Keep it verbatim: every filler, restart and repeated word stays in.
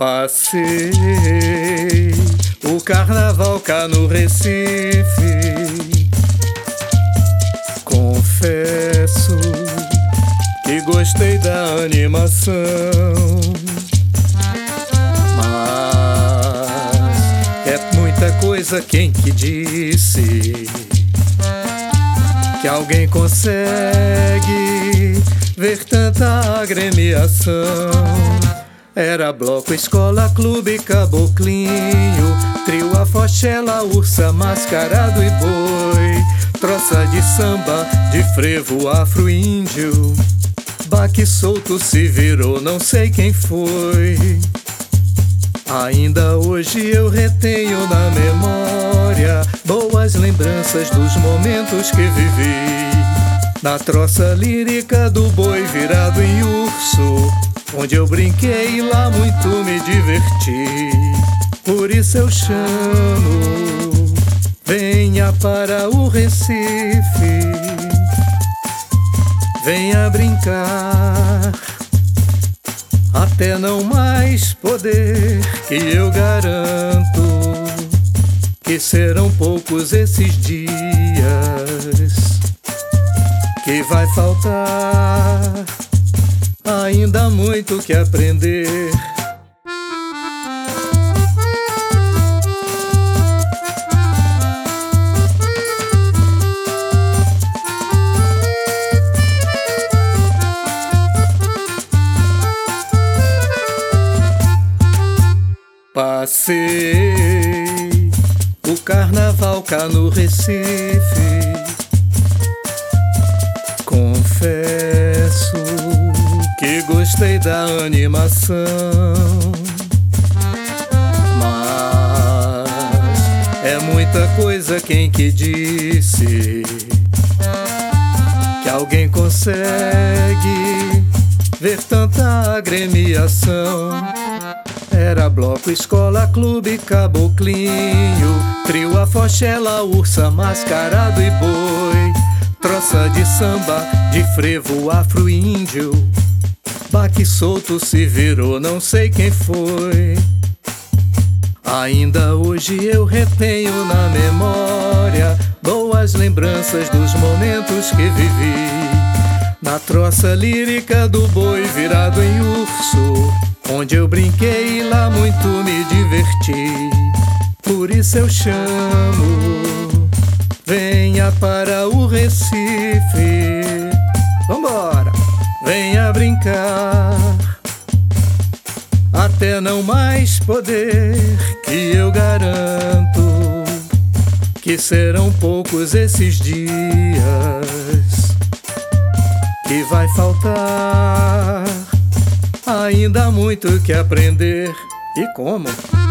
Passei o carnaval cá no Recife. Confesso que gostei da animação, mas é muita coisa quem que disse que alguém consegue ver tanta agremiação. Era bloco, escola, clube, caboclinho, trio, afoxela, ursa, mascarado e boi, troça de samba, de frevo, afro-índio, baque solto se virou, não sei quem foi. Ainda hoje eu retenho na memória boas lembranças dos momentos que vivi na troça lírica do boi virado em urso, onde eu brinquei e lá muito me diverti. Por isso eu chamo, venha para o Recife, venha brincar até não mais poder, que eu garanto que serão poucos esses dias que vai faltar ainda muito que aprender. Passei o carnaval cá no Recife. Confesso que gostei da animação, mas é muita coisa quem que disse que alguém consegue ver tanta agremiação. Era bloco, escola, clube, caboclinho, trio, afoxela, ursa, mascarado e boi, troça de samba, de frevo, afro-índio, baque solto se virou, não sei quem foi. Ainda hoje eu retenho na memória boas lembranças dos momentos que vivi na troça lírica do boi virado em urso, onde eu brinquei e lá muito me diverti. Por isso eu chamo, venha para o Recife, vambora, venha brincar até não mais poder, que eu garanto que serão poucos esses dias que vai faltar ainda muito que aprender. E como?